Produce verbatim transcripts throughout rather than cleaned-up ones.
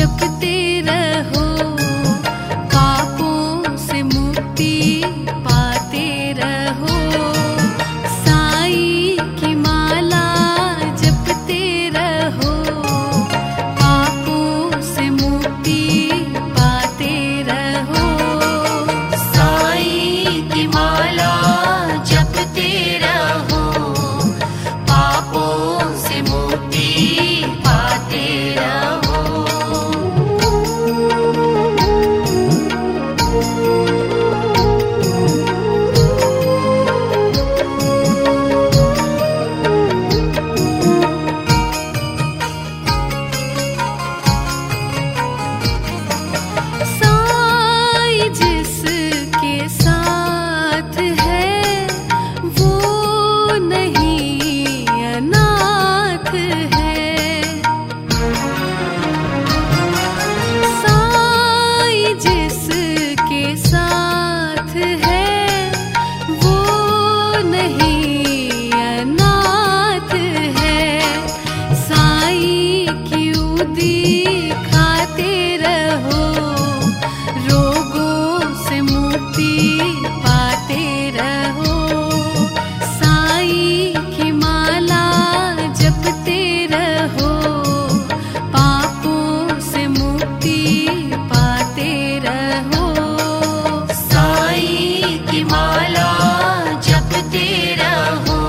जपते रहो, पापों से मुक्ति पाते रहो। साईं की माला जपते रहो, पापों से मुक्ति पाते रहो। साईं की माला जपते रहो, पापों से मुक्ति पाते रहो। साईं जिसके साथ है वो नहीं अनाथ है। साईं जिसके साथ है वो नहीं अनाथ है। साईं की उदी खाते रहो, रोगों से मुक्ति पाते रहो। साईं की माला जपते रहो, पापों से मुक्ति पाते रहो। साईं की माला जपते रहो,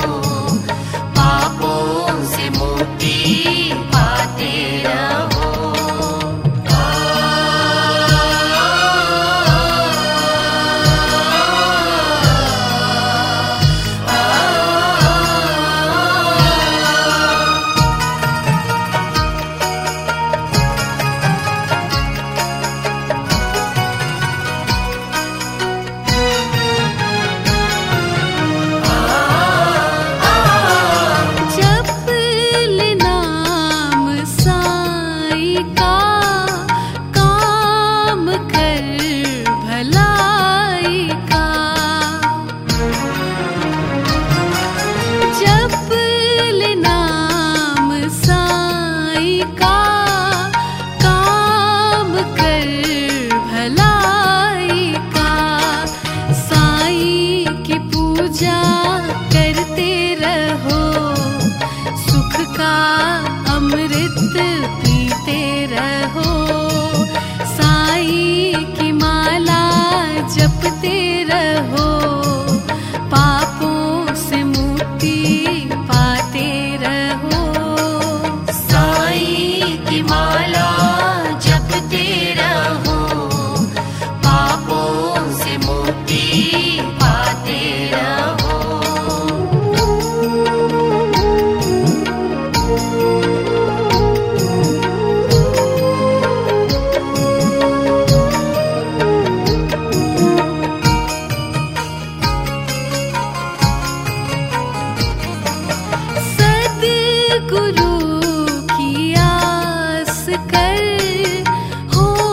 पापों से मुक्ति पाते रहो। जप ले नाम साईं का, काम कर भलाई का। जप ले नाम साईं का, काम कर भलाई का। साईं की पूजा करते रहो, सुख का अमृत पीते रहो। साईं की माला जपते रहो, पापों से मुक्ति पाते रहो। साईं की माला जपते रहो, पापों से मुक्ति पाते रहो। सद्गुरु की आस कर हो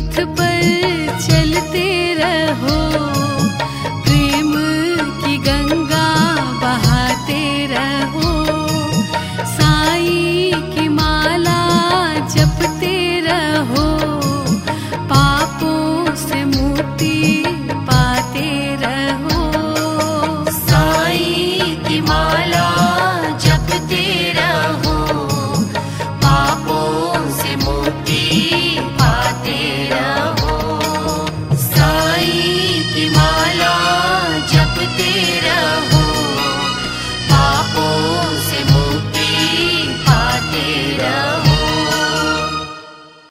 पथ पर